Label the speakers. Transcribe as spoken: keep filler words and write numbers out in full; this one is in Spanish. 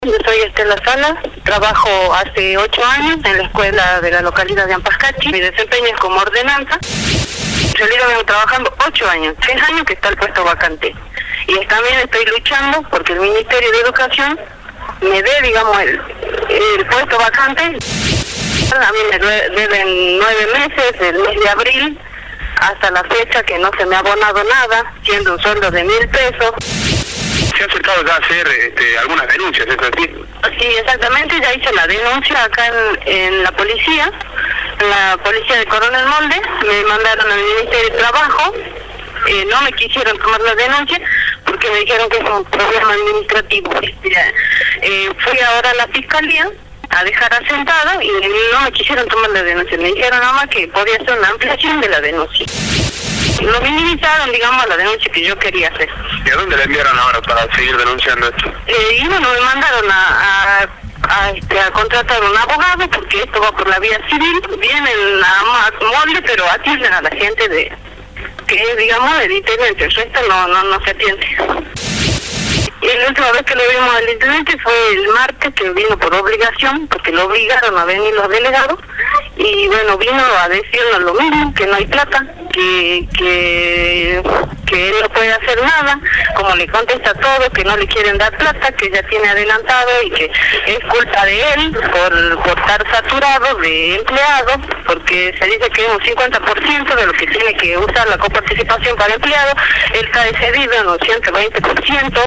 Speaker 1: Yo soy Estela Salas, trabajo hace ocho años en la escuela de la localidad de Ampascachi. Mi desempeño es como ordenanza. En realidad vengo trabajando ocho años, tres años que está el puesto vacante. Y también estoy luchando porque el Ministerio de Educación me dé, digamos, el, el puesto vacante. A mí me deben nueve meses, el mes de abril, hasta la fecha que no se me ha abonado nada, siendo un sueldo de mil pesos.
Speaker 2: ¿Se ha acercado ya a hacer este, algunas denuncias, es así?
Speaker 1: Sí, exactamente, ya hice la denuncia acá en, en la policía, en la policía de Coronel Molde, me mandaron al Ministerio de Trabajo, eh, no me quisieron tomar la denuncia porque me dijeron que es un problema administrativo. Eh, fui ahora a la fiscalía a dejar asentado y no me quisieron tomar la denuncia, me dijeron nada más que podía ser una ampliación de la denuncia. Lo minimizaron, digamos, a la denuncia que yo quería hacer.
Speaker 2: ¿Y a dónde la enviaron ahora para seguir denunciando esto?
Speaker 1: Eh, y bueno, me mandaron a, a, a, este, a contratar un abogado porque esto va por la vía civil. Vienen a Molde, pero atienden a la gente de que es, digamos, el intendente. El resto no, no, no se atiende. Y la última vez que lo vimos al intendente fue el martes, que vino por obligación, porque lo obligaron a venir los delegados. Y bueno, vino a decirnos lo mismo, que no hay plata, que que que él no puede hacer nada, como le contesta todo, que no le quieren dar plata, que ya tiene adelantado y que es culpa de él por, por estar saturado de empleados, porque se dice que es un cincuenta por ciento de lo que tiene que usar la coparticipación para empleados, él está excedido en un ciento veinte por ciento.